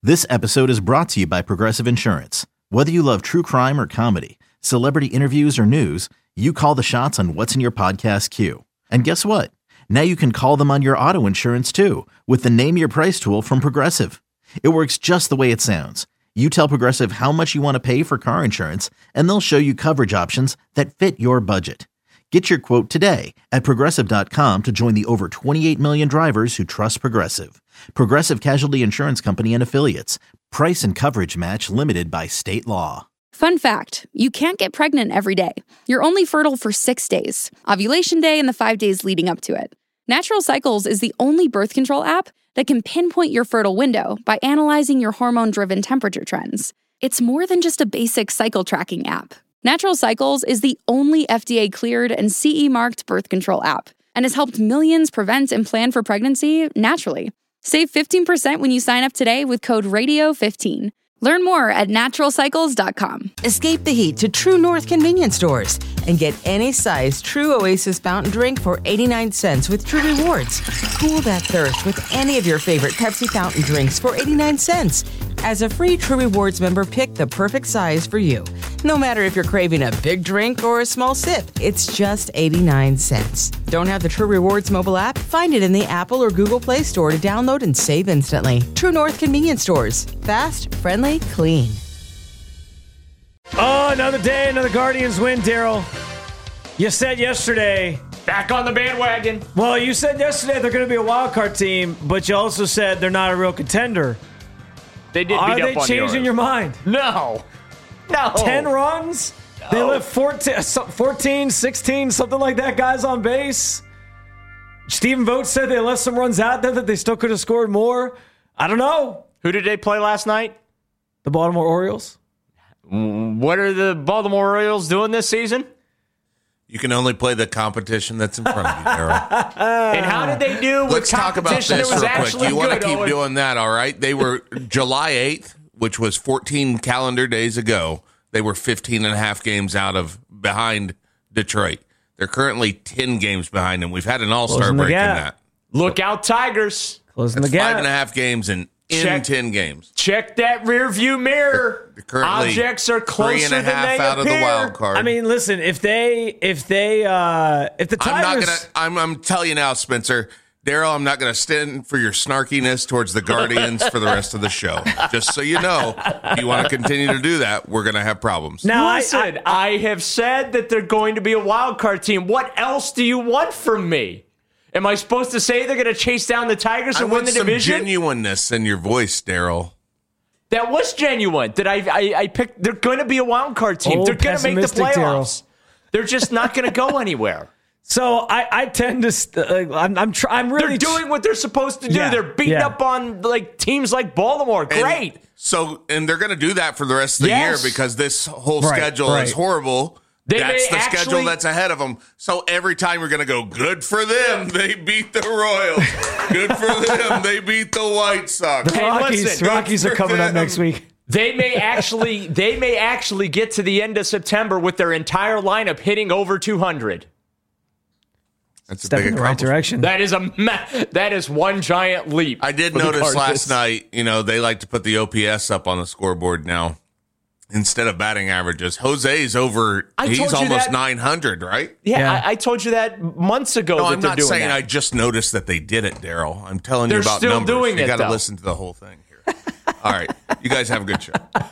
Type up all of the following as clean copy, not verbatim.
This episode is brought to you by Progressive Insurance. Whether you love true crime or comedy, celebrity interviews or news, you call the shots on what's in your podcast queue. And guess what? Now you can call them on your auto insurance too with the Name Your Price tool from Progressive. It works just the way it sounds. You tell Progressive how much you want to pay for car insurance, and they'll show you coverage options that fit your budget. Get your quote today at Progressive.com to join the over 28 million drivers who trust Progressive. Progressive Casualty Insurance Company and Affiliates. Price and coverage match limited by state law. Fun fact, you can't get pregnant every day. You're only fertile for 6 days, ovulation day and the 5 days leading up to it. Natural Cycles is the only birth control app that can pinpoint your fertile window by analyzing your hormone-driven temperature trends. It's more than just a basic cycle tracking app. Natural Cycles is the only FDA-cleared and CE-marked birth control app and has helped millions prevent and plan for pregnancy naturally. Save 15% when you sign up today with code RADIO15. Learn more at naturalcycles.com. Escape the heat to True North convenience stores and get any size True Oasis fountain drink for 89 cents with True Rewards. Cool that thirst with any of your favorite Pepsi fountain drinks for 89 cents. As a free True Rewards member, pick the perfect size for you. No matter if you're craving a big drink or a small sip, it's just 89 cents. Don't have the True Rewards mobile app? Find it in the Apple or Google Play Store to download and save instantly. True North convenience stores. Fast, friendly, clean. Oh, another day, another Guardians win, Daryl. You said yesterday. Back on the bandwagon. Well, you said yesterday they're going to be a wild card team, but you also said they're not a real contender. They did beat Are up they on changing your mind? No. 10 runs? No. They left 14, 16, something like that, guys on base. Stephen Vogt said they left some runs out there that they still could have scored more. I don't know. Who did they play last night? The Baltimore Orioles. What are the Baltimore Orioles doing this season? You can only play the competition that's in front of you, Daryl. And how did they do with Let's talk about this real quick. You want to keep doing that, all right? They were July 8th, which was 14 calendar days ago. They were 15 and a half games behind Detroit. They're currently 10 games behind them. We've had an all-star break in that. Look out, Tigers. Closing the gap. 5.5 games in 10 games. Check that rear view mirror. Currently objects are closer 3.5 than they out appear. of the wild card. I mean, listen, if the Tigers, I'm telling you now, Spencer, Daryl, I'm not going to stand for your snarkiness towards the Guardians for the rest of the show. Just so you know, if you want to continue to do that, we're going to have problems. Now, I have said that they're going to be a wild card team. What else do you want from me? Am I supposed to say they're going to chase down the Tigers and win the division? I want some genuineness in your voice, Daryl. That was genuine. That I picked. They're going to be a wild card team. They're going to make the playoffs. Darryl. They're just not going to go anywhere. So I tend to. I'm really. They're doing what they're supposed to do. Yeah, they're beating up on teams like Baltimore. Great. And they're going to do that for the rest of the year because this whole schedule is horrible. That's the schedule that's ahead of them. So every time you're going to go, good for them, they beat the Royals. Good for them, they beat the White Sox. The Rockies are coming up next week. They may actually get to the end of September with their entire lineup hitting over 200. That's a step big in the right direction. That is one giant leap. I did notice last night, they like to put the OPS up on the scoreboard now. Instead of batting averages, Jose's over. He's almost 900, right? Yeah. I told you that months ago. No, I'm not saying that. I just noticed that they did it, Daryl. I'm telling you about still numbers. Doing you got to though. listen to the whole thing here. All right, you guys have a good show.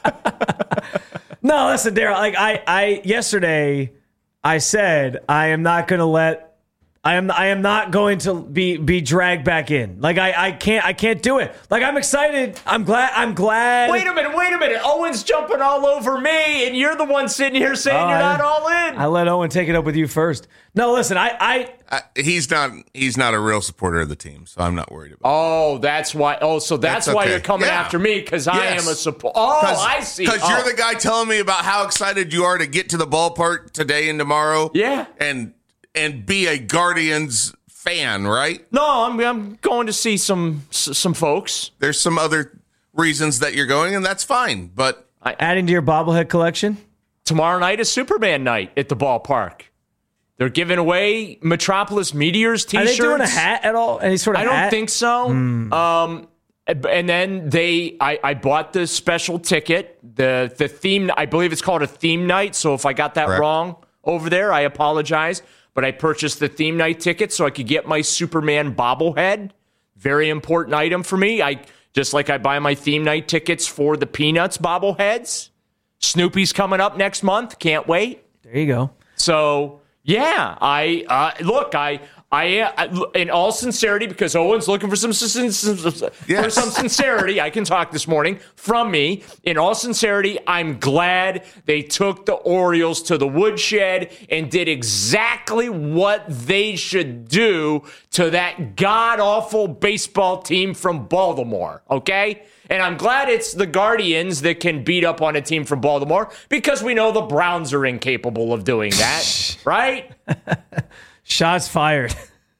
No, listen, Daryl. I yesterday I said I am not going to let. I am not going to be dragged back in. I can't do it. I'm excited. I'm glad. Wait a minute. Owen's jumping all over me, and you're the one sitting here saying you're not all in. I let Owen take it up with you first. No, listen, he's not a real supporter of the team, so I'm not worried about it. Oh, that's why. Oh, so that's why okay. you're coming after me, because I am a supporter. Oh, I see. Because you're the guy telling me about how excited you are to get to the ballpark today and tomorrow. Yeah. And be a Guardians fan, right? No, I'm going to see some folks. There's some other reasons that you're going, and that's fine. But adding to your bobblehead collection? Tomorrow night is Superman night at the ballpark. They're giving away Metropolis Meteors T-shirts. Are they doing a hat at all? Any sort of hat? I don't think so. And then I bought the special ticket, the theme. I believe it's called a theme night. So if I got that wrong over there, I apologize. But I purchased the theme night ticket so I could get my Superman bobblehead. Very important item for me. Just like I buy my theme night tickets for the Peanuts bobbleheads. Snoopy's coming up next month. Can't wait. There you go. So yeah, I in all sincerity, because Owen's looking for some sincerity, I can talk this morning from me. In all sincerity, I'm glad they took the Orioles to the woodshed and did exactly what they should do to that god-awful baseball team from Baltimore, okay? And I'm glad it's the Guardians that can beat up on a team from Baltimore, because we know the Browns are incapable of doing that, right? Shots fired.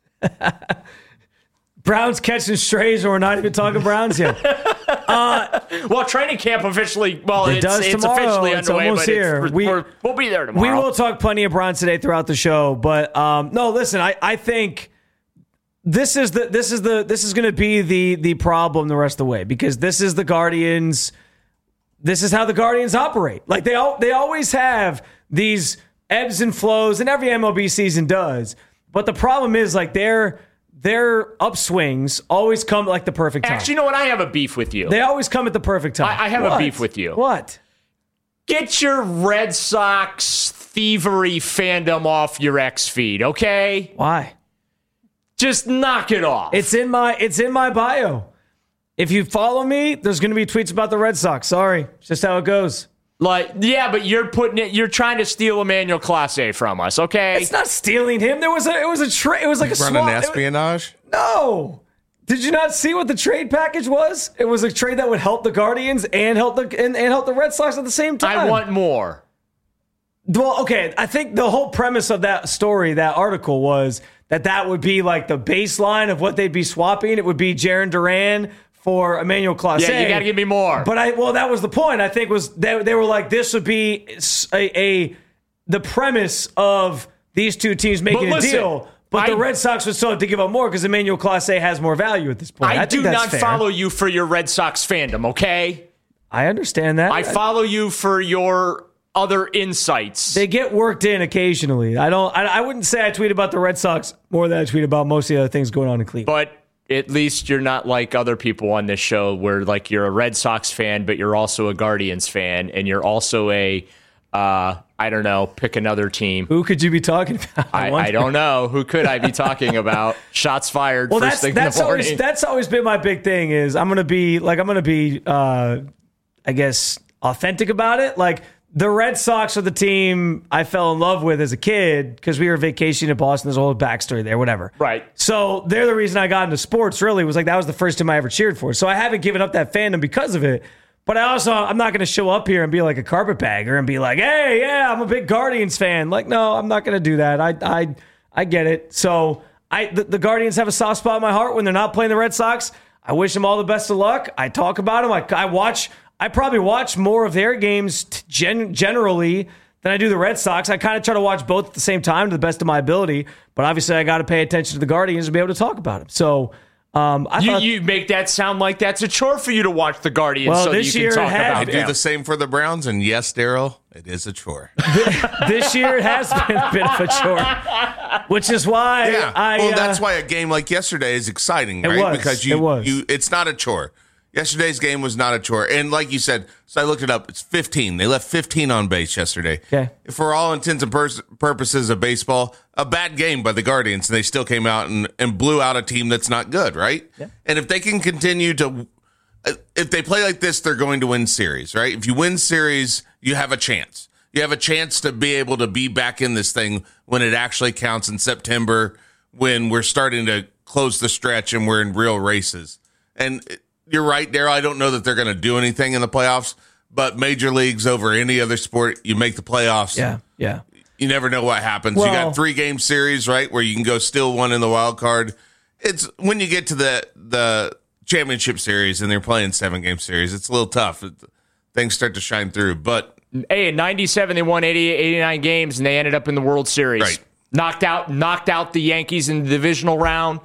Browns catching strays, or we're not even talking Browns yet. Well, training camp officially, it's officially it's underway, almost but here. We'll be there tomorrow. We will talk plenty of Browns today throughout the show, but no, listen, I think this is going to be the problem the rest of the way, because this is the Guardians. This is how the Guardians operate. Like they always have these ebbs and flows, and every MLB season does. But the problem is, like, their upswings always come at, like, the perfect time. Actually, you know what? I have a beef with you. They always come at the perfect time. I have a beef with you. What? Get your Red Sox thievery fandom off your X feed, okay? Why? Just knock it off. It's in my bio. If you follow me, there's going to be tweets about the Red Sox. Sorry. It's just how it goes. Like, yeah, but you're trying to steal Emmanuel Clase from us, okay? It's not stealing him. It was a trade. It was like a running espionage. No. Did you not see what the trade package was? It was a trade that would help the Guardians and help the Red Sox at the same time. I want more. Well, okay. I think the whole premise of that story, that article, was that would be like the baseline of what they'd be swapping. It would be Jarren Duran for Emmanuel Clase. Yeah, you got to give me more. But that was the point. I think was they were like, this would be the premise of these two teams making a deal. But the Red Sox would still have to give up more because Emmanuel Clase has more value at this point. I do not fair. follow you for your Red Sox fandom, okay? I understand that. I follow you for your other insights. They get worked in occasionally. I wouldn't say I tweet about the Red Sox more than I tweet about most of the other things going on in Cleveland. But at least you're not like other people on this show where, like, you're a Red Sox fan, but you're also a Guardians fan, and you're also a, I don't know, pick another team. Who could you be talking about? I don't know. Who could I be talking about? Shots fired first thing in the morning. That's always been my big thing is I'm going to be, I guess, authentic about it. Like, the Red Sox are the team I fell in love with as a kid because we were vacationing in Boston. There's a whole backstory there, whatever. Right. So they're the reason I got into sports, really, was like that was the first team I ever cheered for. So I haven't given up that fandom because of it. But I'm not going to show up here and be like a carpetbagger and be like, hey, yeah, I'm a big Guardians fan. Like, no, I'm not going to do that. I get it. So the Guardians have a soft spot in my heart when they're not playing the Red Sox. I wish them all the best of luck. I talk about them. I probably watch more of their games generally than I do the Red Sox. I kind of try to watch both at the same time to the best of my ability, but obviously I got to pay attention to the Guardians to be able to talk about them. So you make that sound like that's a chore for you to watch the Guardians so that you can talk about them. I do the same for the Browns, and yes, Daryl, it is a chore. This year it has been a bit of a chore, which is why that's why a game like yesterday is exciting, right? Because it's not a chore. Yesterday's game was not a chore. And like you said, so I looked it up, it's 15. They left 15 on base yesterday. Okay. For all intents and purposes of baseball, a bad game by the Guardians, and they still came out and blew out a team that's not good, right? Yeah. And if they can continue to, if they play like this, they're going to win series, right? If you win series, you have a chance. You have a chance to be able to be back in this thing when it actually counts in September, when we're starting to close the stretch and we're in real races. And you're right, Daryl. I don't know that they're going to do anything in the playoffs, but major leagues over any other sport, you make the playoffs. Yeah. You never know what happens. You got 3-game series, right, where you can go steal one in the wild card. It's when you get to the championship series and they're playing 7-game series, it's a little tough. Things start to shine through. But hey, in 97, they won 89 games, and they ended up in the World Series. Right. Knocked out the Yankees in the divisional round.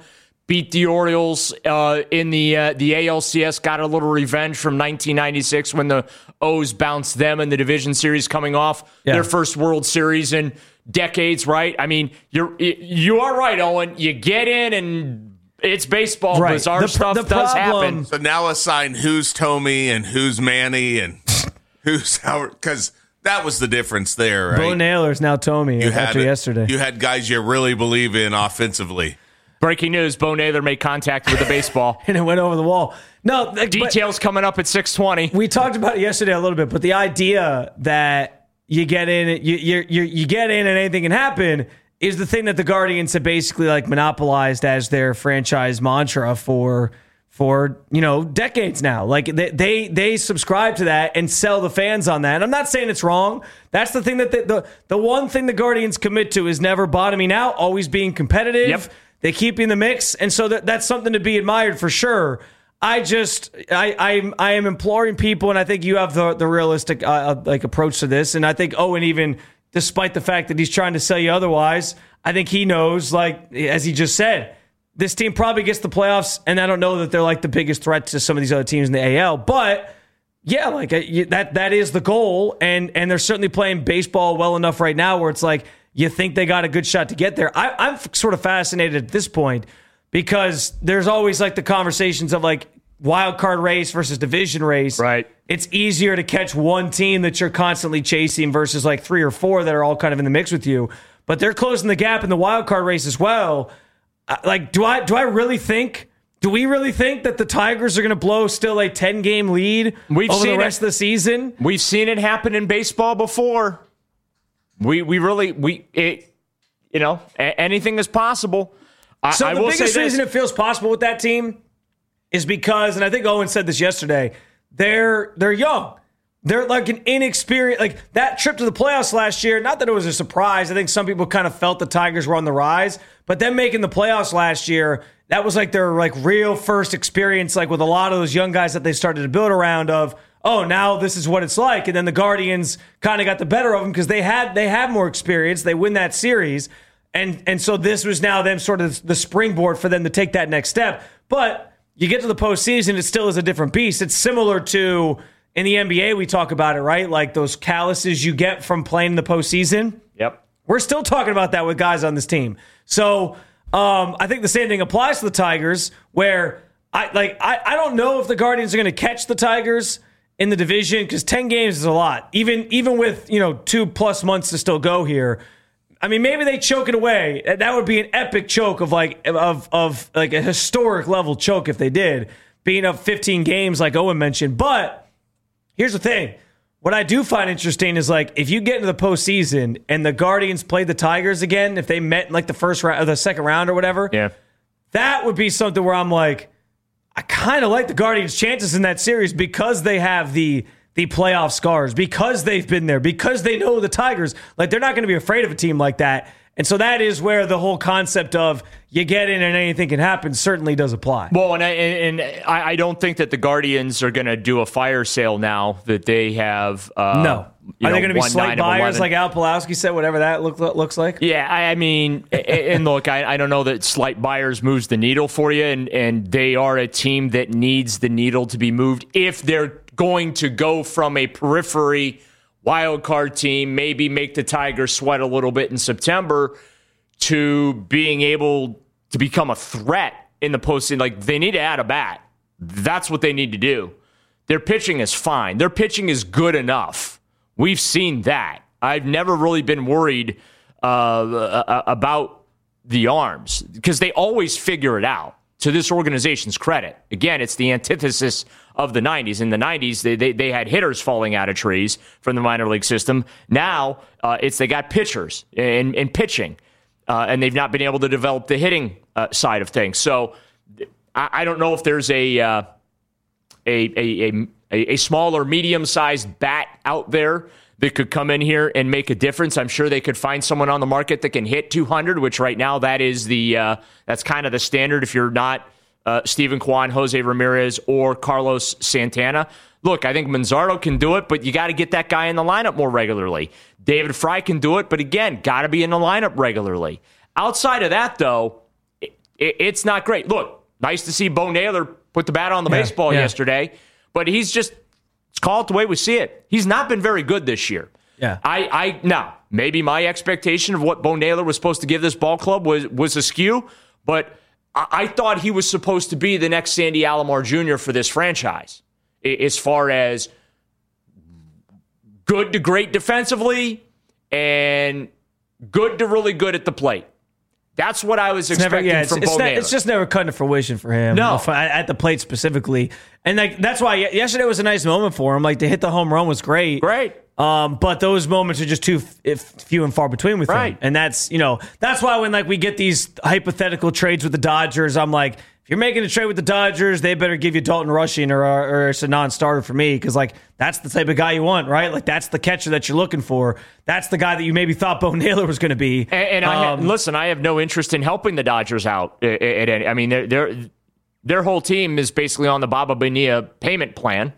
beat the Orioles in the ALCS, got a little revenge from 1996 when the O's bounced them in the division series coming off their first World Series in decades, right? I mean, you are right, Owen. You get in and it's baseball. Right. Bizarre stuff does happen. So now assign who's Tomey and who's Manny and who's Howard, because that was the difference there, right? Bo Naylor's now Tomey after yesterday. You had guys you really believe in offensively. Breaking news, Bo Naylor made contact with the baseball. And it went over the wall. No, details coming up at 6:20. We talked about it yesterday a little bit, but the idea that you get in, you get in and anything can happen is the thing that the Guardians have basically like monopolized as their franchise mantra for decades now. Like they subscribe to that and sell the fans on that. And I'm not saying it's wrong. That's the thing that the one thing the Guardians commit to is never bottoming out, always being competitive. Yep. They keep you in the mix, and so that's something to be admired for sure. I am imploring people, and I think you have the realistic approach to this, and I think Owen, even despite the fact that he's trying to sell you otherwise, I think he knows, like as he just said, this team probably gets the playoffs, and I don't know that they're like the biggest threat to some of these other teams in the AL, but yeah, like that is the goal, and they're certainly playing baseball well enough right now where it's like, you think they got a good shot to get there. I'm sort of fascinated at this point because there's always like the conversations of like wild card race versus division race. Right. It's easier to catch one team that you're constantly chasing versus like 3 or 4 that are all kind of in the mix with you. But they're closing the gap in the wild card race as well. Like, do we really think that the Tigers are going to blow still a 10-game lead over the rest of the season? We've seen it happen in baseball before. Anything is possible. So the biggest reason it feels possible with that team is because, and I think Owen said this yesterday, they're young. They're like an inexperienced, like that trip to the playoffs last year, not that it was a surprise. I think some people kind of felt the Tigers were on the rise, but them making the playoffs last year, that was like their like real first experience, like with a lot of those young guys that they started to build around of, oh, now this is what it's like. And then the Guardians kind of got the better of them because they have more experience. They win that series. And so this was now them sort of the springboard for them to take that next step. But you get to the postseason, it still is a different beast. It's similar to in the NBA, we talk about it, right? Like those calluses you get from playing in the postseason. Yep. We're still talking about that with guys on this team. So I think the same thing applies to the Tigers, where I don't know if the Guardians are going to catch the Tigers in the division, because 10 games is a lot. Even with 2+ months to still go here. I mean, maybe they choke it away. That would be an epic choke of a historic level choke if they did, being up 15 games like Owen mentioned. But here's the thing. What I do find interesting is like if you get into the postseason and the Guardians played the Tigers again, if they met in like the first round or the second round or whatever, that would be something where I'm like, I kind of like the Guardians' chances in that series because they have the playoff scars, because they've been there, because they know the Tigers. Like, they're not going to be afraid of a team like that. And so that is where the whole concept of you get in and anything can happen certainly does apply. Well, and I don't think that the Guardians are going to do a fire sale now that they have. No. Are they going to be slight buyers like Al Pawlowski said, whatever that looks like? Yeah, I mean, and look, I don't know that slight buyers moves the needle for you, and they are a team that needs the needle to be moved if they're going to go from a periphery wild card team, maybe make the Tigers sweat a little bit in September, to being able to become a threat in the postseason. Like, they need to add a bat. That's what they need to do. Their pitching is fine. Their pitching is good enough. We've seen that. I've never really been worried about the arms because they always figure it out, to this organization's credit. Again, it's the antithesis of the 90s. In the 90s, they had hitters falling out of trees from the minor league system. Now, they got pitchers in pitching, and they've not been able to develop the hitting side of things. So I don't know if there's a small or medium-sized bat out there that could come in here and make a difference. I'm sure they could find someone on the market that can hit 200, which right now that is that's kind of the standard if you're not Steven Kwan, Jose Ramirez, or Carlos Santana. Look, I think Manzardo can do it, but you got to get that guy in the lineup more regularly. David Fry can do it, but again, got to be in the lineup regularly. Outside of that, though, It's not great. Look, nice to see Bo Naylor put the bat on the baseball yesterday, but he's just, let's call it the way we see it. He's not been very good this year. Yeah. Now, maybe my expectation of what Bo Naylor was supposed to give this ball club was askew, but I thought he was supposed to be the next Sandy Alomar Jr. for this franchise, as far as good to great defensively and good to really good at the plate. That's what I was expecting from Bo Naylor. It's just never come to fruition for him. No. At the plate specifically. And that's why yesterday was a nice moment for him. Like, to hit the home run was great. Great. But those moments are just too few and far between with him. And that's why when we get these hypothetical trades with the Dodgers, I'm like, if you're making a trade with the Dodgers, they better give you Dalton Rushing or it's a non-starter for me, because that's the type of guy you want, right? That's the catcher that you're looking for. That's the guy that you maybe thought Bo Naylor was going to be. And listen, I have no interest in helping the Dodgers out. I mean, their whole team is basically on the Baba Bonilla payment plan.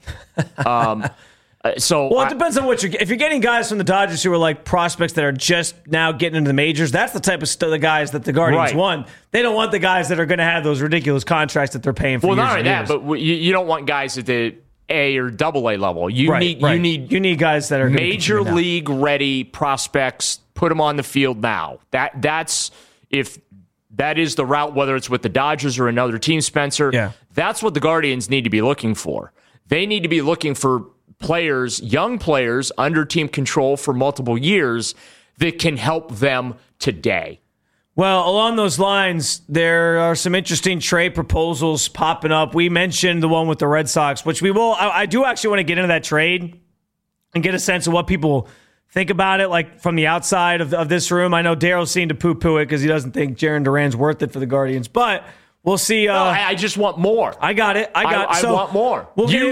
It depends on what if you're getting guys from the Dodgers who are prospects that are just now getting into the majors, that's the type of the guys that the Guardians want. They don't want the guys that are going to have those ridiculous contracts that they're paying for. Well, not only that, but you don't want guys at the A or AA level. You need guys that are major league ready prospects. Put them on the field now. That's if that is the route, whether it's with the Dodgers or another team, Spencer. Yeah. That's what the Guardians need to be looking for. They need to be looking for players, young players under team control for multiple years that can help them today. Well, along those lines, there are some interesting trade proposals popping up. We mentioned the one with the Red Sox, which we will. I do actually want to get into that trade and get a sense of what people think about it, from the outside of this room. I know Daryl seemed to poo-poo it because he doesn't think Jarren Duran's worth it for the Guardians, but we'll see. I just want more. I got it. I want more.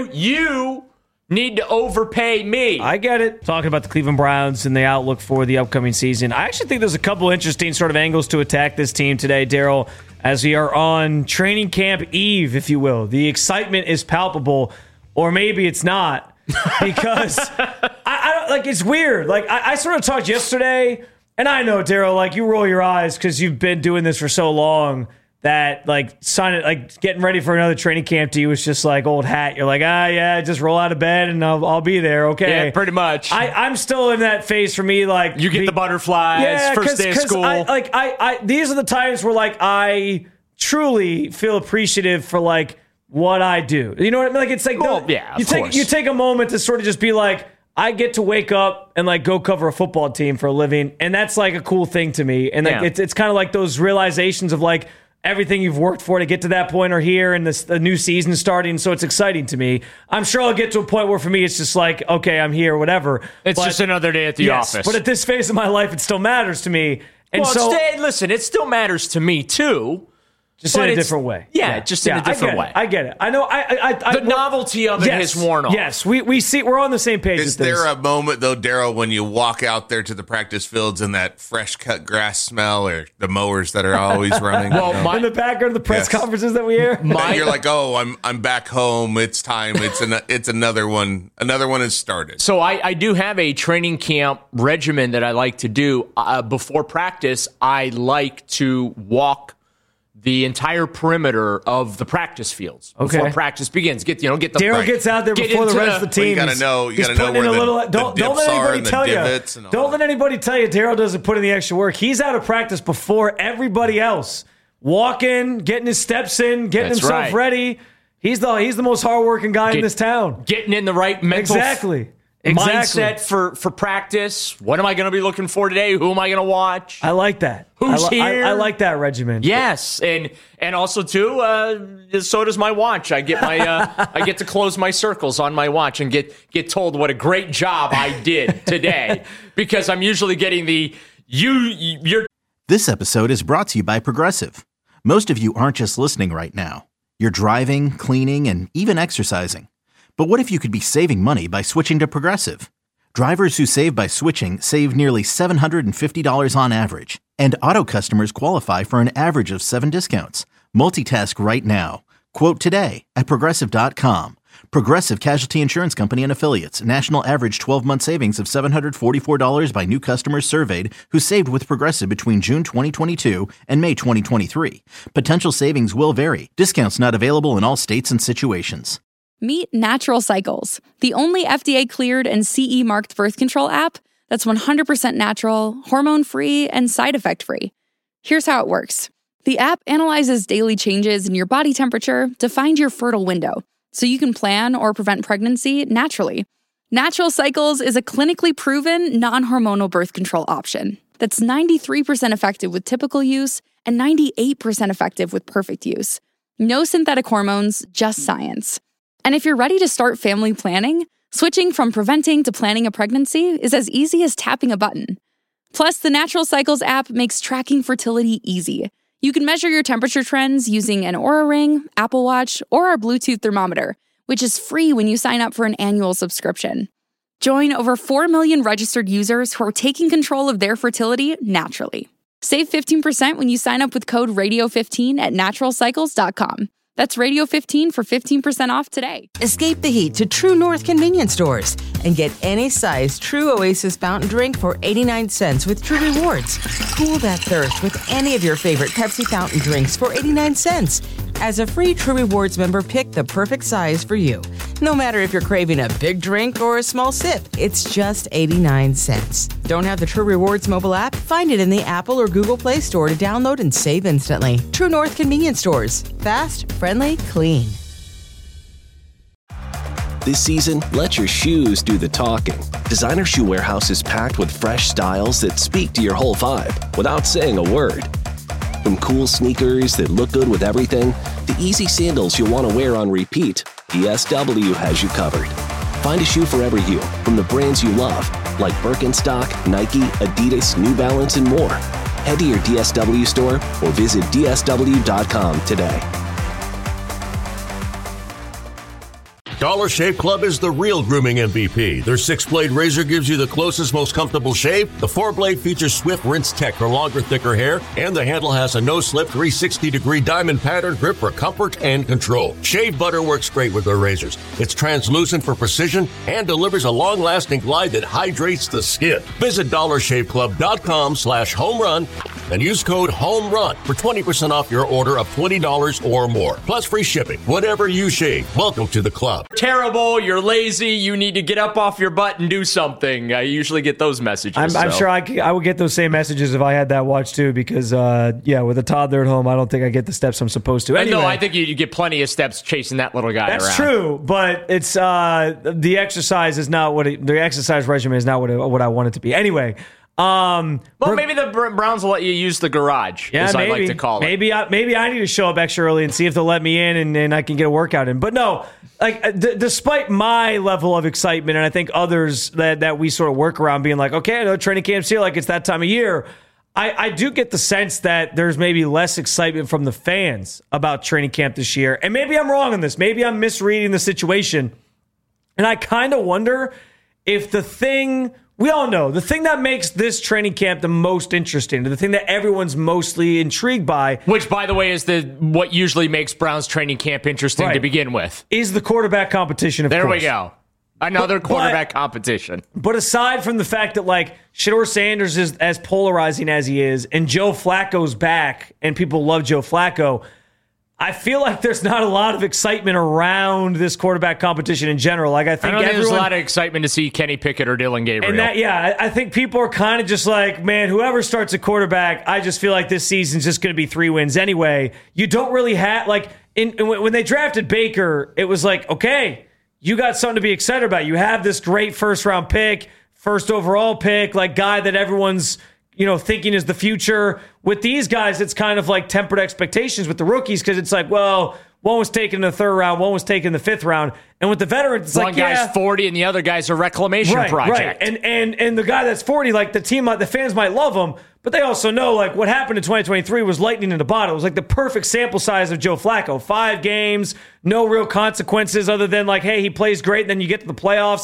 You need to overpay me. I get it. Talking about the Cleveland Browns and the outlook for the upcoming season. I actually think there's a couple interesting sort of angles to attack this team today, Daryl, as we are on training camp eve, if you will. The excitement is palpable, or maybe it's not, because I don't, it's weird. I sort of talked yesterday, and I know, Daryl, you roll your eyes because you've been doing this for so long, that getting ready for another training camp to you is just like old hat. You're like, just roll out of bed and I'll be there. Okay. Yeah, pretty much. I'm still in that phase for me. You get the butterflies, first day of school. These are the times where I truly feel appreciative for what I do. You know what I mean? It's you take a moment to sort of just be like, I get to wake up and go cover a football team for a living. And that's a cool thing to me. And it's kind of those realizations of everything you've worked for to get to that point are here, and the new season starting, so it's exciting to me. I'm sure I'll get to a point where for me it's just okay, I'm here, whatever. It's just another day at the office. But at this phase of my life, it still matters to me. And listen, it still matters to me too. Just in a different way. Yeah, just in a different way. I get it. I know. The novelty of it has worn off. Yes, we're on the same page. Is there a moment though, Daryl, when you walk out there to the practice fields and that fresh cut grass smell, or the mowers that are always running? In the background of the press conferences that we hear, you're like, oh, I'm back home. It's time. It's another one. Another one has started. So I do have a training camp regimen that I like to do before practice. I like to walk the entire perimeter of the practice fields before practice begins. Get the Daryl gets out there before the rest of the team. You gotta know where don't let anybody tell you. Don't let anybody tell you Daryl doesn't put in the extra work. He's out of practice before everybody else. Walking, getting his steps in, getting himself ready. He's the most hardworking guy in this town. Getting in the right mental mindset for practice. What am I going to be looking for today? Who am I going to watch? I like that. Who's here? I like that regimen. Yes, and also too, so does my watch. I get my I get to close my circles on my watch and get told what a great job I did today, because I'm usually getting you're. This episode is brought to you by Progressive. Most of you aren't just listening right now. You're driving, cleaning, and even exercising. But what if you could be saving money by switching to Progressive? Drivers who save by switching save nearly $750 on average, and auto customers qualify for an average of 7 discounts. Multitask right now. Quote today at Progressive.com. Progressive Casualty Insurance Company and Affiliates. National average 12-month savings of $744 by new customers surveyed who saved with Progressive between June 2022 and May 2023. Potential savings will vary. Discounts not available in all states and situations. Meet Natural Cycles, the only FDA-cleared and CE-marked birth control app that's 100% natural, hormone-free, and side effect-free. Here's how it works. The app analyzes daily changes in your body temperature to find your fertile window, so you can plan or prevent pregnancy naturally. Natural Cycles is a clinically proven, non-hormonal birth control option that's 93% effective with typical use and 98% effective with perfect use. No synthetic hormones, just science. And if you're ready to start family planning, switching from preventing to planning a pregnancy is as easy as tapping a button. Plus, the Natural Cycles app makes tracking fertility easy. You can measure your temperature trends using an Oura Ring, Apple Watch, or our Bluetooth thermometer, which is free when you sign up for an annual subscription. Join over 4 million registered users who are taking control of their fertility naturally. Save 15% when you sign up with code radio15 at naturalcycles.com. That's radio15 for 15% off today. Escape the heat to True North convenience stores and get any size True Oasis fountain drink for 89 cents with True Rewards. Cool that thirst with any of your favorite Pepsi fountain drinks for 89 cents. As a free True Rewards member, pick the perfect size for you. No matter if you're craving a big drink or a small sip, it's just 89 cents. Don't have the True Rewards mobile app? Find it in the Apple or Google Play Store to download and save instantly. True North convenience stores. Fast, friendly, clean. This season, let your shoes do the talking. Designer Shoe Warehouse is packed with fresh styles that speak to your whole vibe without saying a word. From cool sneakers that look good with everything, to easy sandals you'll want to wear on repeat, DSW has you covered. Find a shoe for every you, from the brands you love, like Birkenstock, Nike, Adidas, New Balance, and more. Head to your DSW store or visit DSW.com today. Dollar Shave Club is the real grooming MVP. Their 6-blade razor gives you the closest, most comfortable shave. The 4-blade features swift rinse tech for longer, thicker hair, and the handle has a no-slip 360-degree diamond pattern grip for comfort and control. Shave butter works great with their razors. It's translucent for precision and delivers a long-lasting glide that hydrates the skin. Visit DollarShaveClub.com/homerun and use code HOMERUN for 20% off your order of $20 or more. Plus free shipping. Whatever you shave, welcome to the club. Terrible, you're lazy, you need to get up off your butt and do something. I usually get those messages. I'm sure I would get those same messages if I had that watch too, because with a toddler at home, I don't think I get the steps I'm supposed to. Anyway, no, I think you get plenty of steps chasing that little guy around. That's true, but it's the exercise is not the exercise regimen is not what I want it to be. Anyway. Maybe the Browns will let you use the garage, as I like to call it. Maybe I need to show up extra early and see if they'll let me in and I can get a workout in. But no, despite my level of excitement, and I think others that we sort of work around being like, okay, I know training camp's here, like it's that time of year. I do get the sense that there's maybe less excitement from the fans about training camp this year. And maybe I'm wrong on this. Maybe I'm misreading the situation. And I kind of wonder if the thing... We all know the thing that makes this training camp the most interesting, the thing that everyone's mostly intrigued by, which, by the way, is what usually makes Browns training camp interesting to begin with, is the quarterback competition. Of course. There we go, another quarterback competition. But aside from the fact that Shedeur Sanders is as polarizing as he is, and Joe Flacco's back, and people love Joe Flacco, I feel like there's not a lot of excitement around this quarterback competition in general. I think there's a lot of excitement to see Kenny Pickett or Dillon Gabriel. And I think people are kind of just like, man, whoever starts a quarterback, I just feel like this season's just going to be 3 wins anyway. You don't really have, when they drafted Baker, it was like, okay, you got something to be excited about. You have this great first-round pick, first overall pick, guy that everyone's thinking is the future. With these guys, it's kind of like tempered expectations with the rookies, because it's like, well, one was taken in the 3rd round, one was taken in the 5th round. And with the veterans, it's one guy's 40 and the other guy's a reclamation project. Right. And the guy that's 40, the fans might love him, but they also know what happened in 2023 was lightning in a bottle. It was the perfect sample size of Joe Flacco. 5 games, no real consequences other than hey, he plays great, and then you get to the playoffs.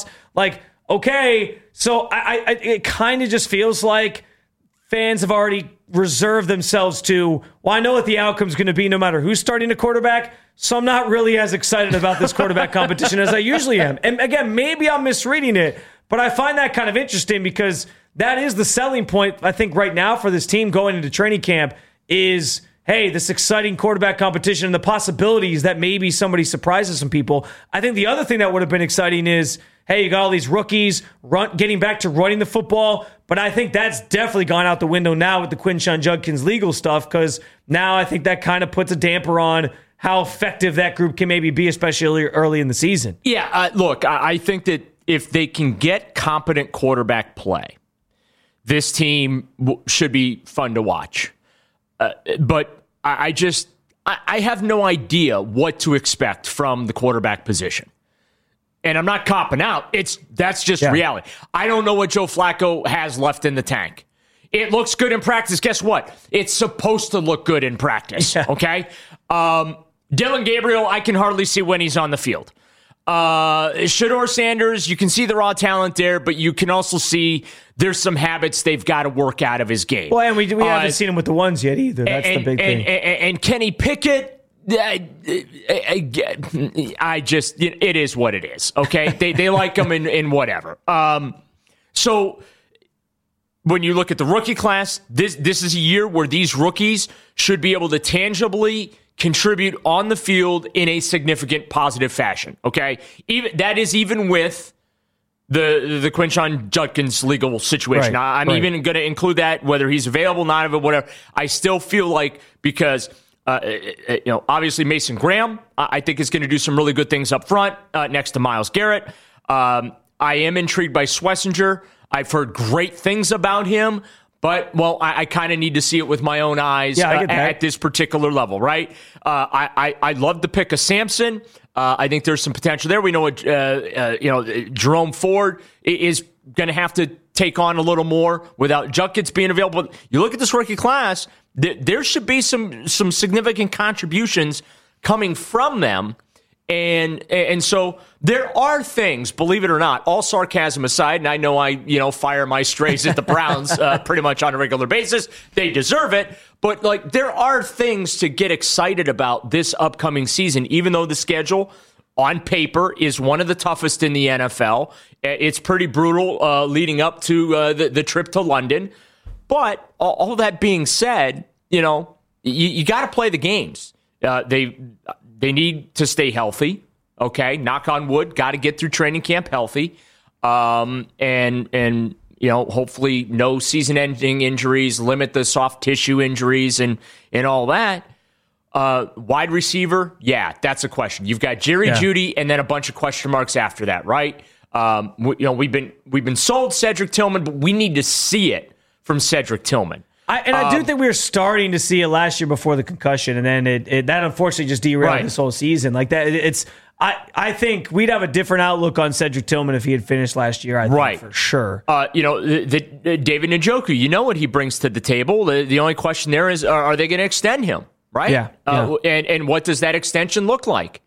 Okay, so it kind of just feels like fans have already reserved themselves to, well, I know what the outcome's going to be no matter who's starting a quarterback, So I'm not really as excited about this quarterback competition as I usually am. And again, maybe I'm misreading it, but I find that kind of interesting because that is the selling point, I think, right now for this team going into training camp is, hey, this exciting quarterback competition and the possibilities that maybe somebody surprises some people. I think the other thing that would have been exciting is, hey, you got all these rookies getting back to running the football, but I think that's definitely gone out the window now with the Quinshon Judkins legal stuff because now I think that kind of puts a damper on how effective that group can maybe be, especially early in the season. Yeah, look, I think that if they can get competent quarterback play, this team should be fun to watch. But I have no idea what to expect from the quarterback position. And I'm not copping out. That's just reality. I don't know what Joe Flacco has left in the tank. It looks good in practice. Guess what? It's supposed to look good in practice. Okay? Dylan Gabriel, I can hardly see when he's on the field. Shedeur Sanders, you can see the raw talent there, but you can also see there's some habits they've got to work out of his game. Well, and we haven't seen him with the ones yet either. That's the big thing. And Kenny Pickett, it is what it is. Okay, they like him in whatever. So when you look at the rookie class, this is a year where these rookies should be able to tangibly contribute on the field in a significant positive fashion. Okay, even with the Quinshon Judkins legal situation. Right, I'm even going to include that, whether he's available, not available, whatever. I still feel like because obviously Mason Graham, I think is going to do some really good things up front next to Myles Garrett. I am intrigued by Schlesinger. I've heard great things about him. But, I kind of need to see it with my own eyes at this particular level, right? I love the pick of Sampson. I think there's some potential there. We know what Jerome Ford is going to have to take on a little more without Judkins being available. But you look at this rookie class, there should be some significant contributions coming from them. And so there are things, believe it or not, all sarcasm aside, and I know I fire my strays at the Browns pretty much on a regular basis. They deserve it. But there are things to get excited about this upcoming season, even though the schedule on paper is one of the toughest in the NFL. It's pretty brutal leading up to the trip to London. But all that being said, you got to play the games. They need to stay healthy, okay? Knock on wood, got to get through training camp healthy. And hopefully no season-ending injuries, limit the soft tissue injuries and all that. Wide receiver, that's a question. You've got Jerry Jeudy and then a bunch of question marks after that, right? We've been sold Cedric Tillman, but we need to see it from Cedric Tillman. I do think we were starting to see it last year before the concussion, and then that unfortunately just derailed this whole season. Like that, I think we'd have a different outlook on Cedric Tillman if he had finished last year. I think for sure. David Njoku, you know what he brings to the table. The only question there is, are they going to extend him? Right? Yeah. And what does that extension look like?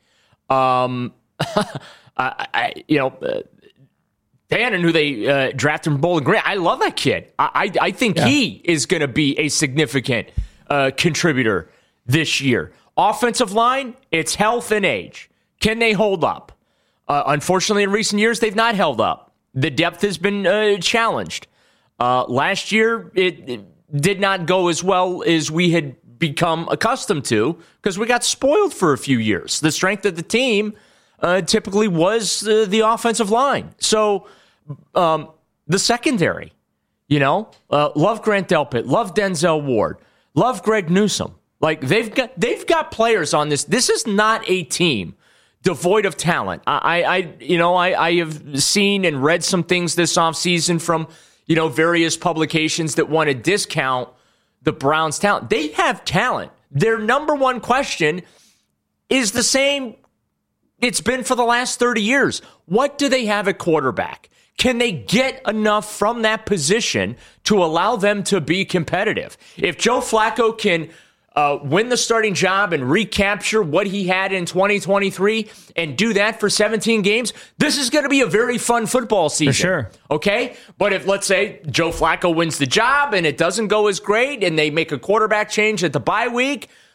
Bannon, who they drafted from Bowling Green, I love that kid. I think he is going to be a significant contributor this year. Offensive line, it's health and age. Can they hold up? Unfortunately, in recent years, they've not held up. The depth has been challenged. Last year, it did not go as well as we had become accustomed to because we got spoiled for a few years. The strength of the team typically was the offensive line. So the secondary, love Grant Delpit, love Denzel Ward, love Greg Newsome. Like they've got players on this. This is not a team devoid of talent. I have seen and read some things this offseason from various publications that want to discount the Browns' talent. They have talent. Their number one question is the same it's been for the last 30 years. What do they have at quarterback? Can they get enough from that position to allow them to be competitive? If Joe Flacco can win the starting job and recapture what he had in 2023 and do that for 17 games, this is going to be a very fun football season. For sure. Okay? But if, let's say, Joe Flacco wins the job and it doesn't go as great and they make a quarterback change at the bye week,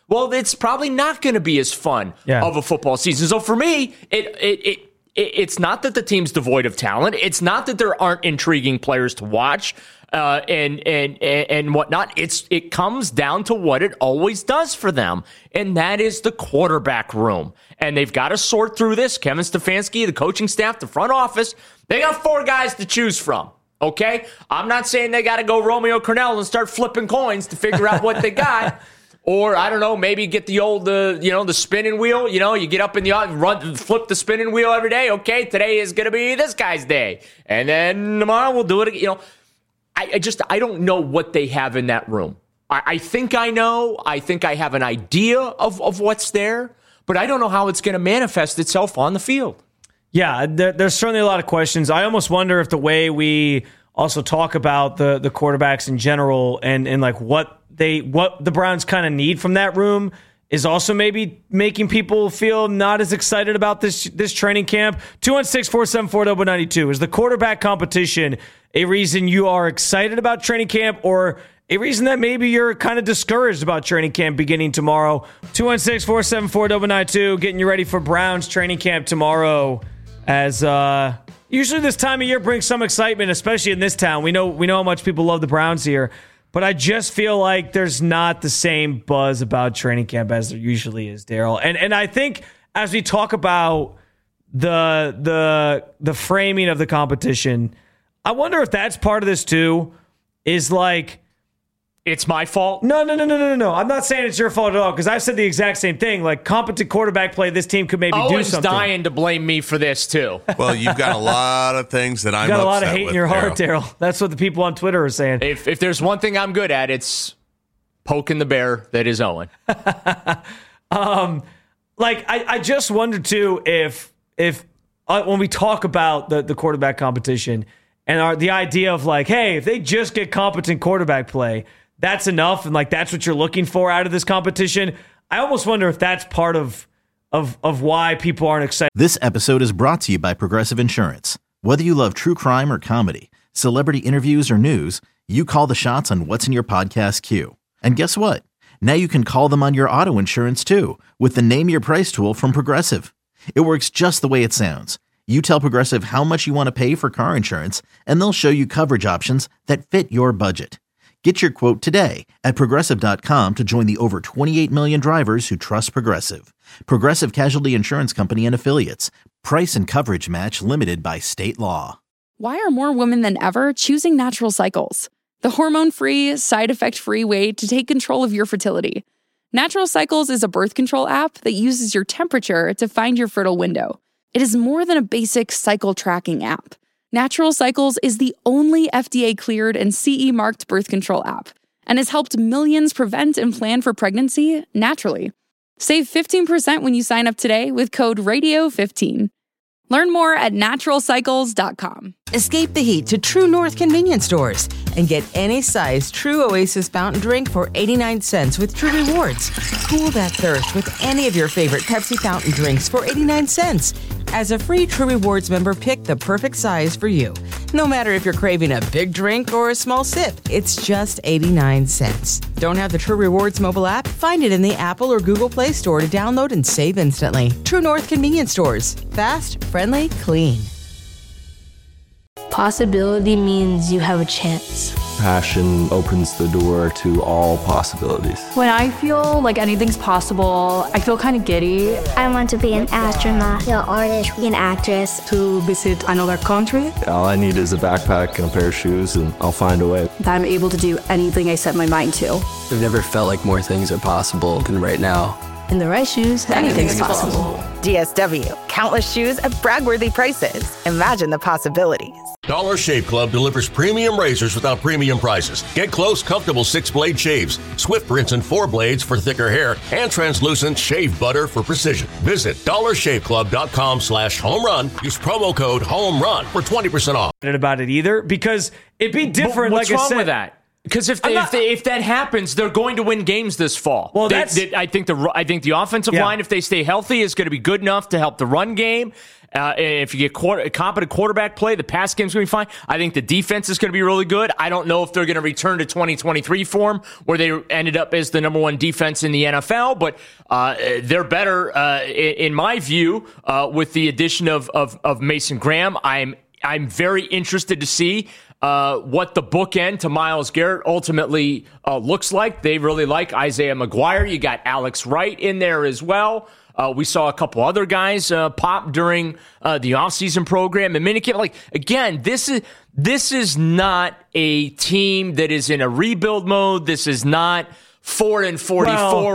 well, it's probably not going to be as fun of a football season. So for me, it's not that the team's devoid of talent. It's not that there aren't intriguing players to watch and whatnot. It comes down to what it always does for them, and that is the quarterback room. And they've got to sort through this. Kevin Stefanski, the coaching staff, the front office, they got 4 guys to choose from. Okay? I'm not saying they got to go Romeo Crennel and start flipping coins to figure out what they got. Or, I don't know, maybe get the old, the spinning wheel. You get up in the flip the spinning wheel every day. Okay, today is going to be this guy's day. And then tomorrow we'll do it again. I don't know what they have in that room. I think I know. I think I have an idea of what's there. But I don't know how it's going to manifest itself on the field. Yeah, there's certainly a lot of questions. I almost wonder if the way we also talk about the quarterbacks in general and like what the Browns kind of need from that room is also maybe making people feel not as excited about this training camp. 216-474-92. Is the quarterback competition a reason you are excited about training camp, or a reason that maybe you're kind of discouraged about training camp beginning tomorrow? 216-474-92, getting you ready for Browns training camp tomorrow. As usually this time of year brings some excitement, especially in this town. We know how much people love the Browns here. But I just feel like there's not the same buzz about training camp as there usually is, Daryl. And I think as we talk about the framing of the competition, I wonder if that's part of this too, is like, it's my fault? No. I'm not saying it's your fault at all, because I've said the exact same thing. Like, competent quarterback play, this team could maybe do something. Owen's dying to blame me for this, too. Well, you've got a lot of things that I'm upset with. You got a lot of hate in your heart, Daryl. That's what the people on Twitter are saying. If there's one thing I'm good at, it's poking the bear that is Owen. I just wonder, too, if when we talk about the quarterback competition and the idea of, like, hey, if they just get competent quarterback play, that's enough, and like that's what you're looking for out of this competition. I almost wonder if that's part of why people aren't excited. This episode is brought to you by Progressive Insurance. Whether you love true crime or comedy, celebrity interviews or news, you call the shots on what's in your podcast queue. And guess what? Now you can call them on your auto insurance too, with the Name Your Price tool from Progressive. It works just the way it sounds. You tell Progressive how much you want to pay for car insurance, and they'll show you coverage options that fit your budget. Get your quote today at Progressive.com to join the over 28 million drivers who trust Progressive. Progressive Casualty Insurance Company and Affiliates. Price and coverage match limited by state law. Why are more women than ever choosing Natural Cycles? The hormone-free, side-effect-free way to take control of your fertility. Natural Cycles is a birth control app that uses your temperature to find your fertile window. It is more than a basic cycle tracking app. Natural Cycles is the only FDA-cleared and CE-marked birth control app and has helped millions prevent and plan for pregnancy naturally. Save 15% when you sign up today with code RADIO15. Learn more at naturalcycles.com. Escape the heat to True North convenience stores and get any size True Oasis fountain drink for 89 cents with True Rewards. Cool that thirst with any of your favorite Pepsi fountain drinks for 89 cents. As a free True Rewards member, pick the perfect size for you. No matter if you're craving a big drink or a small sip, it's just 89 cents. Don't have the True Rewards mobile app? Find it in the Apple or Google Play Store to download and save instantly. True North convenience stores. Fast, friendly, clean. Possibility means you have a chance. Passion opens the door to all possibilities. When I feel like anything's possible, I feel kind of giddy. I want to be an astronaut, an artist, an actress. To visit another country. All I need is a backpack and a pair of shoes, and I'll find a way. That I'm able to do anything I set my mind to. I've never felt like more things are possible than right now. In the right shoes, anything's possible. DSW. Countless shoes at brag-worthy prices. Imagine the possibilities. Dollar Shave Club delivers premium razors without premium prices. Get close, comfortable 6-blade shaves, swift rinse and 4 blades for thicker hair, and translucent shave butter for precision. Visit dollarshaveclub.com/homerun. Use promo code HOMERUN for 20% off. About it either, because it'd be different. What's like wrong I said, with that? Because if that happens, they're going to win games this fall. Well, I think the offensive line, if they stay healthy, is going to be good enough to help the run game. If you get competent quarterback play, the pass game's going to be fine. I think the defense is going to be really good. I don't know if they're going to return to 2023 form where they ended up as the number one defense in the NFL, but they're better, in my view, with the addition of Mason Graham. I'm very interested to see what the bookend to Myles Garrett ultimately looks like. They really like Isaiah McGuire. You got Alex Wright in there as well. We saw a couple other guys pop during the offseason program and minicamp. Like, again, this is not a team that is in a rebuild mode. This is not 4-44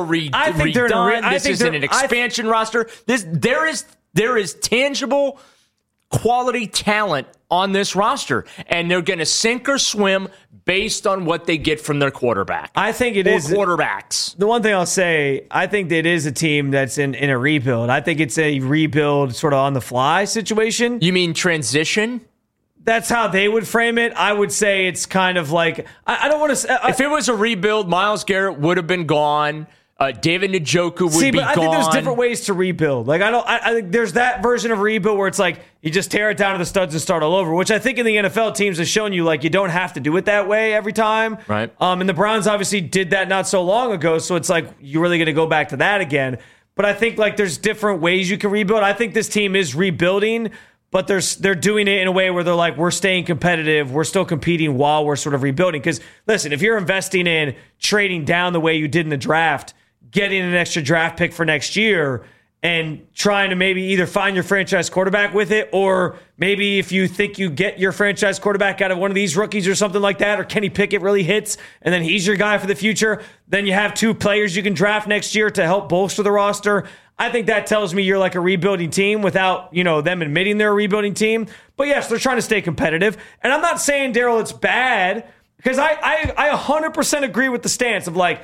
redone. This isn't an expansion roster. There is tangible quality talent on this roster, and they're going to sink or swim based on what they get from their quarterback. I think it is quarterbacks. The one thing I'll say, I think that it is a team that's in a rebuild. I think it's a rebuild sort of on the fly situation. You mean transition? That's how they would frame it. I would say it's kind of like, I don't want to. If it was a rebuild, Myles Garrett would have been gone. David Njoku would be gone. I think there's different ways to rebuild. Like, I think there's that version of rebuild where it's like you just tear it down to the studs and start all over, which I think in the NFL teams has shown you, like, you don't have to do it that way every time. Right. And the Browns obviously did that not so long ago, so it's like you're really going to go back to that again. But I think, like, there's different ways you can rebuild. I think this team is rebuilding, but they're doing it in a way where they're like, we're staying competitive, we're still competing while we're sort of rebuilding. Because, listen, if you're investing in trading down the way you did in the draft, getting an extra draft pick for next year and trying to maybe either find your franchise quarterback with it, or maybe if you think you get your franchise quarterback out of one of these rookies or something like that, or Kenny Pickett really hits and then he's your guy for the future, then you have two players you can draft next year to help bolster the roster. I think that tells me you're like a rebuilding team without, them admitting they're a rebuilding team. But yes, they're trying to stay competitive. And I'm not saying, Daryl, it's bad, because I 100% agree with the stance of like,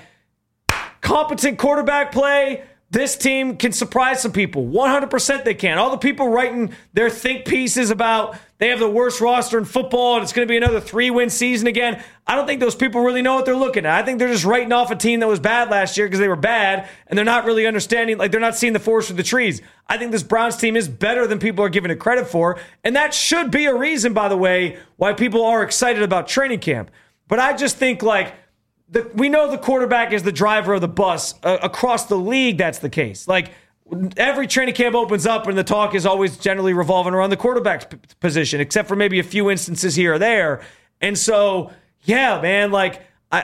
competent quarterback play, this team can surprise some people. 100% they can. All the people writing their think pieces about they have the worst roster in football and it's going to be another 3-win season again, I don't think those people really know what they're looking at. I think they're just writing off a team that was bad last year because they were bad, and they're not really understanding, like, they're not seeing the forest for the trees. I think this Browns team is better than people are giving it credit for, and that should be a reason, by the way, why people are excited about training camp. But I just think, like, we know the quarterback is the driver of the bus. Across the league, that's the case. Like, every training camp opens up and the talk is always generally revolving around the quarterback's position, except for maybe a few instances here or there. And so, yeah, man, like,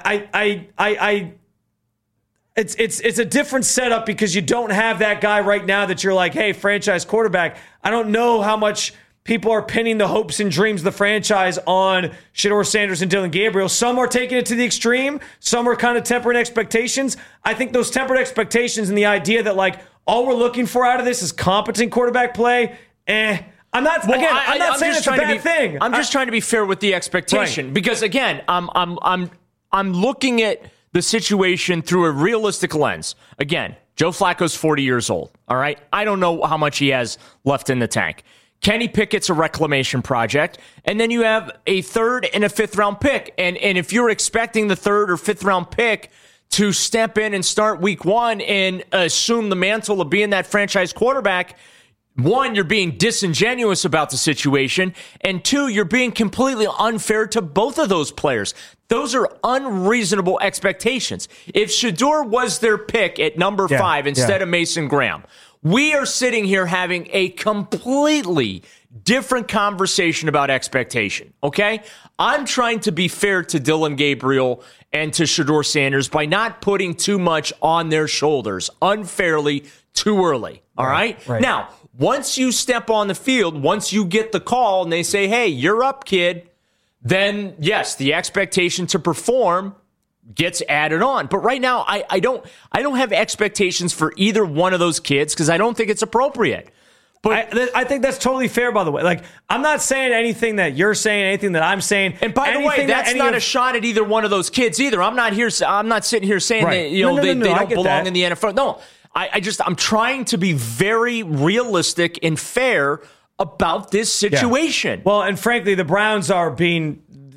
it's a different setup because you don't have that guy right now that you're like, hey, franchise quarterback. I don't know how much people are pinning the hopes and dreams of the franchise on Shedeur Sanders and Dillon Gabriel. Some are taking it to the extreme. Some are kind of tempering expectations. I think those tempered expectations and the idea that, like, all we're looking for out of this is competent quarterback play, I'm not saying it's a bad thing. I'm just trying to be fair with the expectation, right? Because, again, I'm looking at the situation through a realistic lens. Again, Joe Flacco's 40 years old, all right? I don't know how much he has left in the tank. Kenny Pickett's a reclamation project, and then you have a 3rd and a 5th round pick. And if you're expecting the 3rd or 5th round pick to step in and start week 1 and assume the mantle of being that franchise quarterback, 1, you're being disingenuous about the situation, and 2, you're being completely unfair to both of those players. Those are unreasonable expectations. If Shedeur was their pick at number 5 instead of Mason Graham, we are sitting here having a completely different conversation about expectation, okay? I'm trying to be fair to Dillon Gabriel and to Shedeur Sanders by not putting too much on their shoulders unfairly too early, all right? Now, once you step on the field, once you get the call and they say, hey, you're up, kid, then, yes, the expectation to perform gets added on. But right now, I don't have expectations for either one of those kids because I don't think it's appropriate. But I think that's totally fair, by the way. Like, I'm not saying anything that you're saying, anything that I'm saying. And by the way, that's not a shot at either one of those kids either. I'm not sitting here saying that they don't belong in the NFL. No, I'm trying to be very realistic and fair about this situation. Well, and frankly, the Browns are being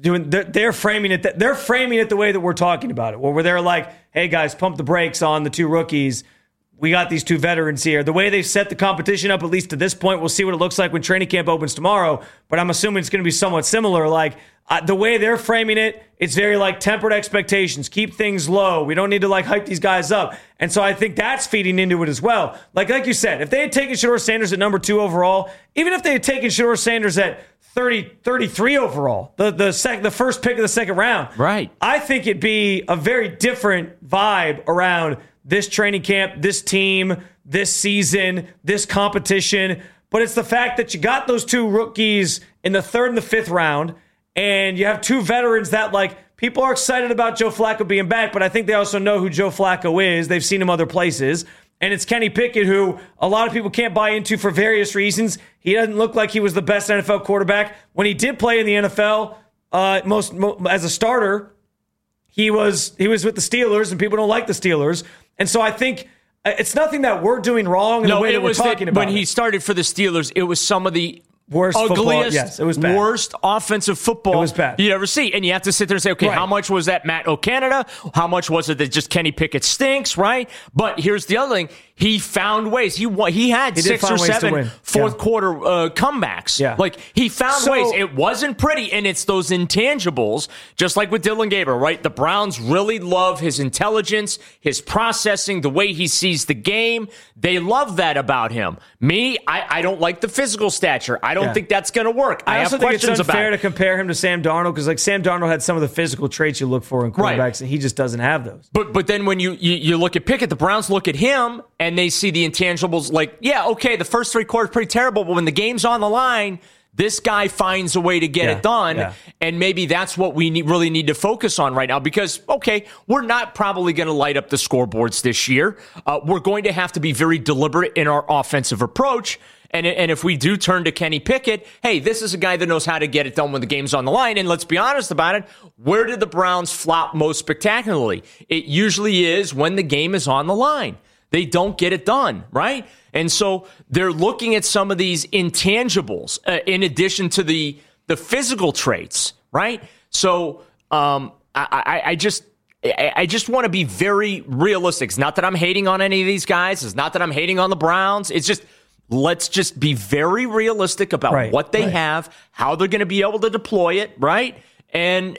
they're framing it. They're framing it the way that we're talking about it, where they're like, "Hey guys, pump the brakes on the two rookies. We got these two veterans here." The way they've set the competition up, at least to this point, we'll see what it looks like when training camp opens tomorrow. But I'm assuming it's going to be somewhat similar. Like the way they're framing it, it's very like tempered expectations, keep things low. We don't need to like hype these guys up. And so I think that's feeding into it as well. Like you said, if they had taken Shedeur Sanders at number 2 overall, even if they had taken Shedeur Sanders at 33 overall, the first pick of the second round, right? I think it'd be a very different vibe around this training camp, this team, this season, this competition. But it's the fact that you got those two rookies in the 3rd and the 5th round, and you have two veterans that, like, people are excited about Joe Flacco being back, but I think they also know who Joe Flacco is. They've seen him other places. And it's Kenny Pickett, who a lot of people can't buy into for various reasons. He doesn't look like he was the best NFL quarterback. When he did play in the NFL, as a starter, he was with the Steelers, and people don't like the Steelers. And so I think it's nothing that we're doing wrong in the way that we're talking about. When he started for the Steelers, it was some of the worst ugliest, football. Yes, it was bad. Worst offensive football you'd ever see. And you have to sit there and say, okay, How much was that Matt O'Canada? How much was it that just Kenny Pickett stinks, right? But here's the other thing. He found ways. He had 6 or 7 fourth quarter comebacks. Yeah. Like, he found ways. It wasn't pretty, and it's those intangibles, just like with Dillon Gabriel, right? The Browns really love his intelligence, his processing, the way he sees the game. They love that about him. Me, I don't like the physical stature. I don't think that's going to work. I also have think questions it's unfair about to compare him to Sam Darnold, because like Sam Darnold had some of the physical traits you look for in quarterbacks, and he just doesn't have those. But then when you look at Pickett, the Browns look at him and they see the intangibles. Like, yeah, okay, the first 3 quarters pretty terrible, but when the game's on the line, this guy finds a way to get it done. Yeah. And maybe that's what we really need to focus on right now, because, okay, we're not probably going to light up the scoreboards this year. We're going to have to be very deliberate in our offensive approach. And if we do turn to Kenny Pickett, hey, this is a guy that knows how to get it done when the game's on the line. And let's be honest about it. Where did the Browns flop most spectacularly? It usually is when the game is on the line. They don't get it done, right? And so they're looking at some of these intangibles in addition to the physical traits, right? So I just want to be very realistic. It's not that I'm hating on any of these guys. It's not that I'm hating on the Browns. It's just, let's just be very realistic about what they have, how they're going to be able to deploy it, right? And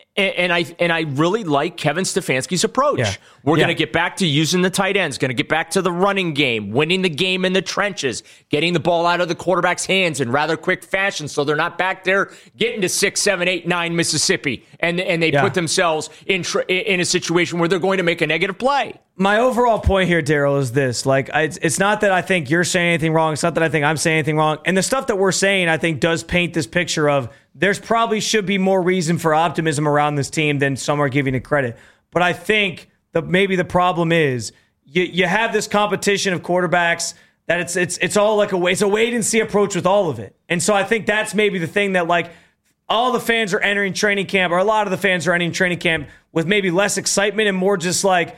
I really like Kevin Stefanski's approach. Yeah. We're going to get back to using the tight ends, going to get back to the running game, winning the game in the trenches, getting the ball out of the quarterback's hands in rather quick fashion so they're not back there getting to 6, 7, 8, 9 Mississippi, and they put themselves in a situation where they're going to make a negative play. My overall point here, Daryl, is this. Like, it's not that I think you're saying anything wrong. It's not that I think I'm saying anything wrong. And the stuff that we're saying, I think, does paint this picture of there's probably should be more reason for optimism around this team than some are giving it credit. But I think that maybe the problem is you have this competition of quarterbacks that it's all like it's a wait and see approach with all of it. And so I think that's maybe the thing that, like, all the fans are entering training camp, or a lot of the fans are entering training camp with maybe less excitement and more just like,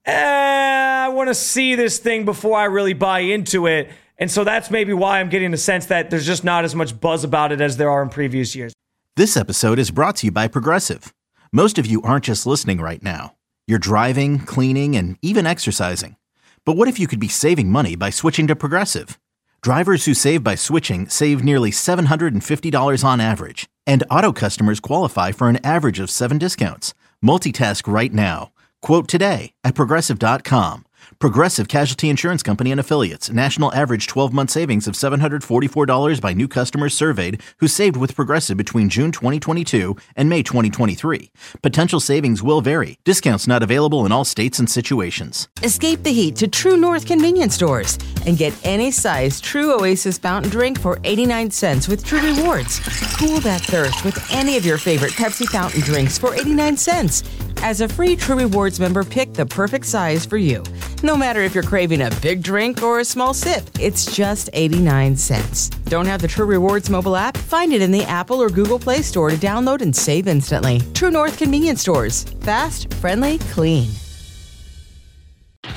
I want to see this thing before I really buy into it. And so that's maybe why I'm getting the sense that there's just not as much buzz about it as there are in previous years. This episode is brought to you by Progressive. Most of you aren't just listening right now. You're driving, cleaning, and even exercising. But what if you could be saving money by switching to Progressive? Drivers who save by switching save nearly $750 on average. And auto customers qualify for an average of 7 discounts. Multitask right now. Quote today at Progressive.com. Progressive Casualty Insurance Company and Affiliates. National average 12-month savings of $744 by new customers surveyed who saved with Progressive between June 2022 and May 2023. Potential savings will vary. Discounts not available in all states and situations. Escape the heat to True North convenience stores and get any size True Oasis fountain drink for 89 cents with True Rewards. Cool that thirst with any of your favorite Pepsi fountain drinks for 89 cents. As a free True Rewards member, pick the perfect size for you. No matter if you're craving a big drink or a small sip, it's just 89 cents. Don't have the True Rewards mobile app? Find it in the Apple or Google Play Store to download and save instantly. True North convenience stores. Fast, friendly, clean.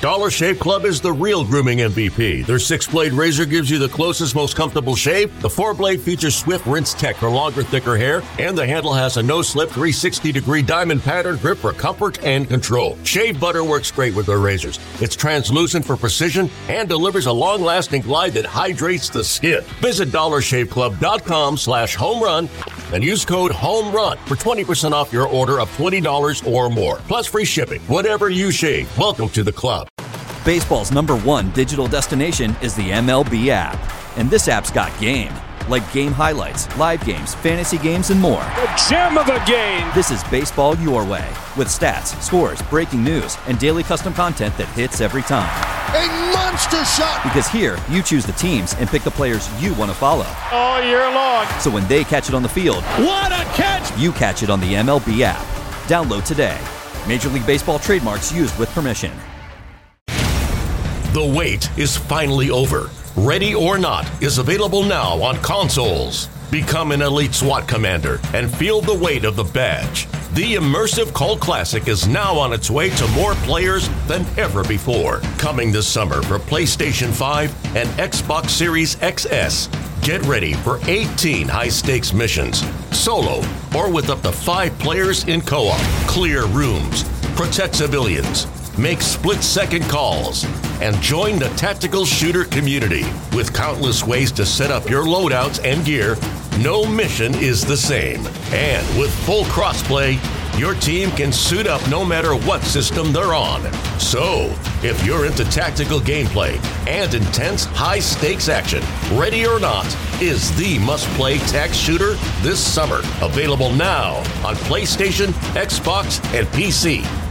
Dollar Shave Club is the real grooming MVP. Their 6-blade razor gives you the closest, most comfortable shave. The 4-blade features Swift Rinse Tech for longer, thicker hair, and the handle has a no-slip 360-degree diamond pattern grip for comfort and control. Shave butter works great with their razors. It's translucent for precision and delivers a long-lasting glide that hydrates the skin. Visit DollarShaveClub.com/homerun and use code HOMERUN for 20% off your order of $20 or more. Plus free shipping. Whatever you shave, welcome to the club. Baseball's #1 digital destination is the MLB app. And this app's got game. Like game highlights, live games, fantasy games, and more. The gem of the game! This is baseball your way. With stats, scores, breaking news, and daily custom content that hits every time. A monster shot! Because here, you choose the teams and pick the players you want to follow. All year long. So when they catch it on the field, what a catch! You catch it on the MLB app. Download today. Major League Baseball trademarks used with permission. The wait is finally over. Ready or Not is available now on consoles. Become an elite SWAT commander and feel the weight of the badge. The immersive cult classic is now on its way to more players than ever before. Coming this summer for PlayStation 5 and Xbox Series XS. Get ready for 18 high-stakes missions, solo or with up to 5 players in co-op. Clear rooms, protect civilians, make split-second calls, and join the tactical shooter community. With countless ways to set up your loadouts and gear, no mission is the same. And with full crossplay, your team can suit up no matter what system they're on. So, if you're into tactical gameplay and intense high-stakes action, Ready or Not is the must-play tac shooter this summer. Available now on PlayStation, Xbox, and PC.